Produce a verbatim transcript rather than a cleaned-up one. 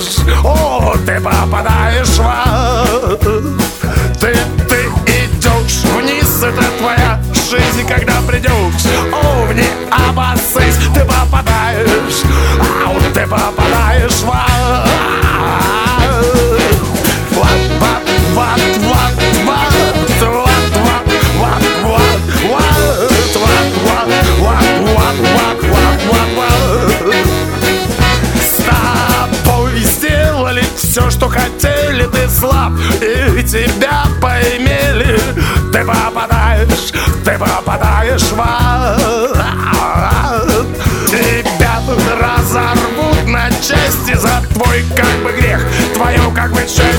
попадаешь, о, ты попадаешь в ад. Ты, ты идешь вниз, это твоя жизнь, когда придешь, о, в необоссысь, ты попадаешь, ау, ты попадаешь в ад. Вот, вот, вот, вот, вот, вот, вот, вот, вот, вот, вот, вот, вот, вот. С тобой сделали все, что хотели, ты слаб, и тебя поимели. Ты попадаешь, ты попадаешь в ад. Тебя разорвут на части за твой как бы грех, твою как бы честь.